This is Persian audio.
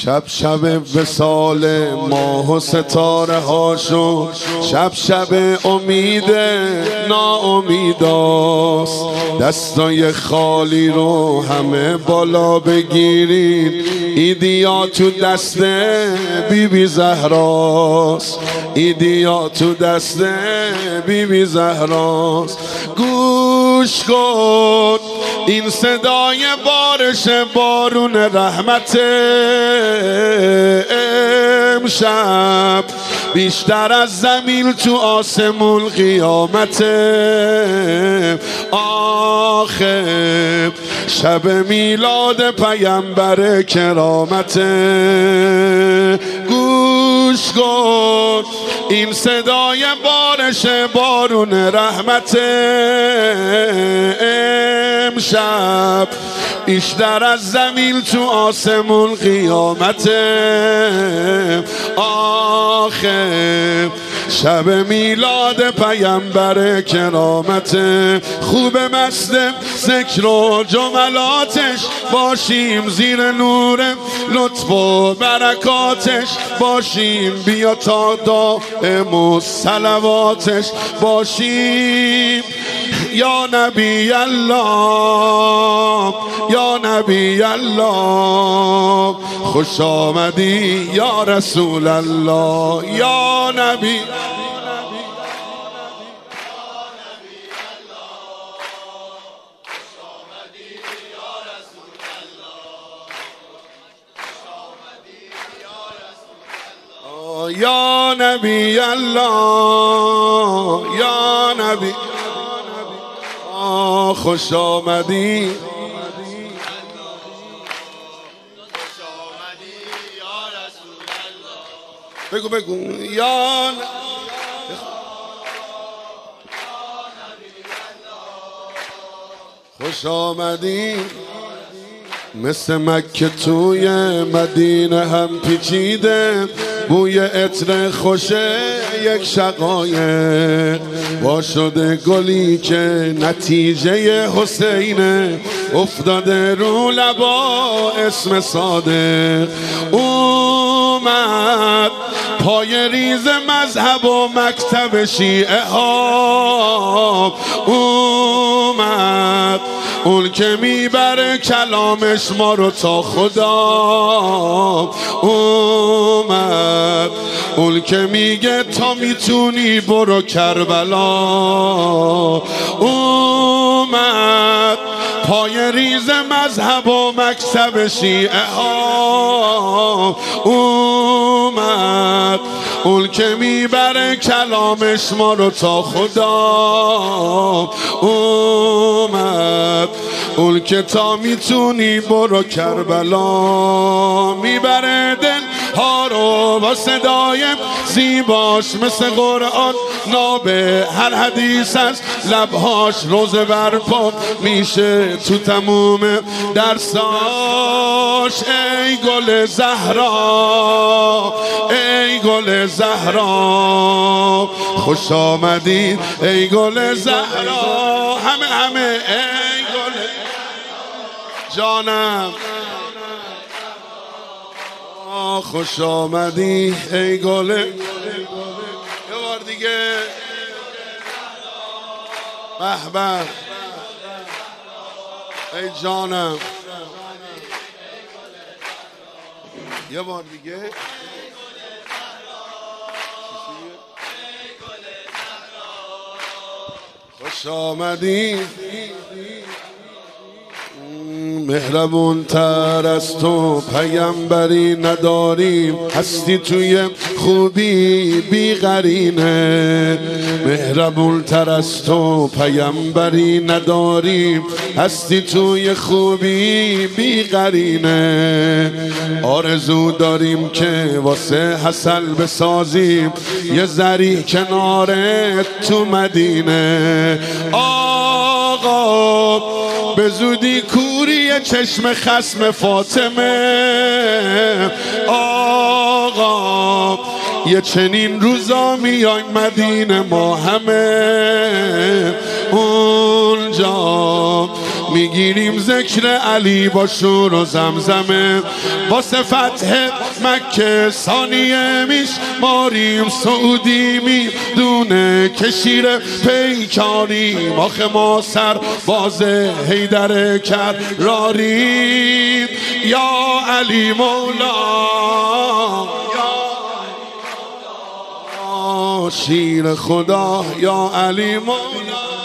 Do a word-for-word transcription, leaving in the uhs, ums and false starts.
شب شب وصال ماه و ستاره هاشو، شب شب امید ناامیداست. دستای خالی رو همه بالا بگیرید، ایدیا تو دست بی بی زهراست، ایدیا تو دست بی بی زهراست. گوش کن این صدای بارش بارون رحمت امشب، بیشتر از زمین تو آسمون قیامت. آخه شب میلاد پیامبر کرامت. گوش کن این صدای بارش بارون رحمت امشب، بیشتر از زمین تو آسمون قیامت. آخه شب میلاد پیامبر کرامت. خوب مست ذکر و جملاتش باشیم، زیر نور لطف و برکاتش باشیم، بیا تا دائم و صلواتش باشیم. یا نبی الله یا نبی الله، خوش آمدی یا رسول الله. یا نبی یا نبی الله یا نبی، خوش آمدی بگو بگو یا خوش آمدی. مثل مکه توی مدینه هم پیچیده، بوی عطر خوشه یک شقایق، وا شده گلی که نتیجه حسینه، افتاده رو لبا اسم صادق. اومد پای ریز مذهب و مکتب شیعه ها، اومد اون که میبره کلامش ما رو تا خدا، اومد اون که میگه تا میتونی برو کربلا، اومد پای ریز مذهب و مکتب شیعه ها، اومد اون که میبره کلامش ما رو تا خدا، اومد اون که تا میتونی برو کربلا. میبره دل ها رو با صدای زیباش، مثل قرآن نابه هر حدیث از لبهاش، روزه برپا میشه تو تموم درساش. ای گل زهرا ای گل زهرا، خوش آمدید ای گل زهرا. همه همه ای گل جانم، خوش آمدی ای گل. یه بار دیگه به به ای جانم، یه بار دیگه خوش آمدی. مهربون تر از تو پیامبری نداریم، هستی توی خوبی بی قرینه. مهربون تر از تو پیامبری نداریم، هستی توی خوبی بی قرینه. آرزو داریم که واسه حسل بسازیم یه زری کنارت تو مدینه. آقا به زودی کوری چشم خصم فاطمه، آقا یه چنین روزا میایم مدینه ما همه، اونجا میگیریم ذکر علی با شور و زمزمه، واسه فتح مکه ثانیه میش ماریم، سعودی میدونه که شیر پیکاریم، آخه ما سر باز حیدر کراریم. یا علی مولا شیر خدا، یا علی مولا.